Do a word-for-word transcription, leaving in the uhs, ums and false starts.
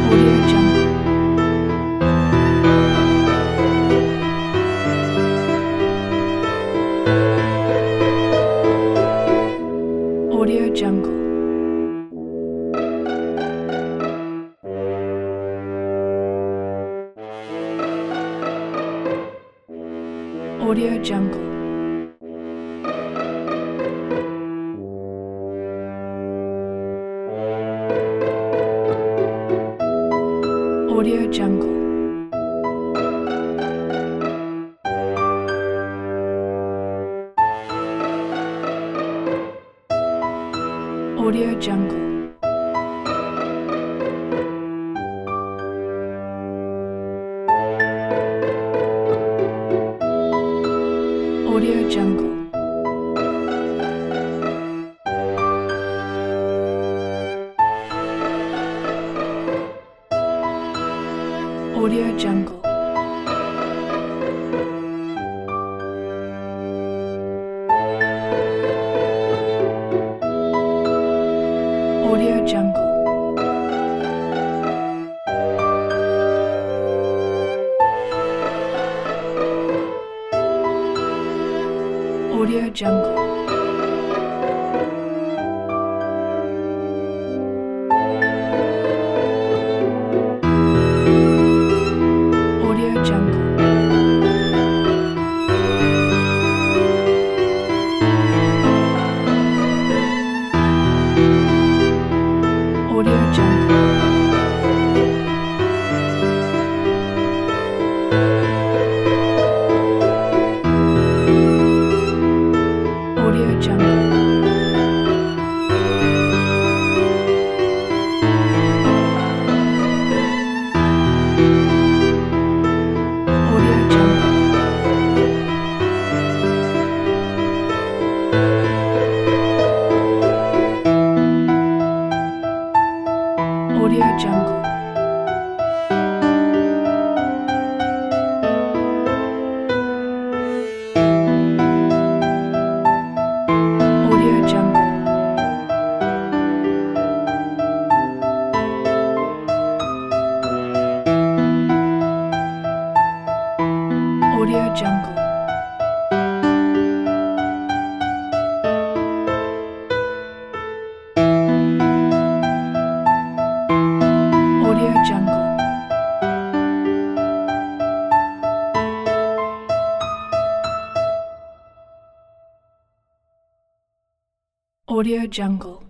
Audio Jungle. Audio Jungle. Audio Jungle. Audio Jungle. Audio Jungle. Audio Jungle. Audio Jungle. Audio Jungle. Audio Jungle. Audio Jungle. Audio Jungle. Audio Jungle. Audio Jungle. Audio Jungle. Audio Jungle. Audio Jungle. Audio Jungle. Audio Jungle.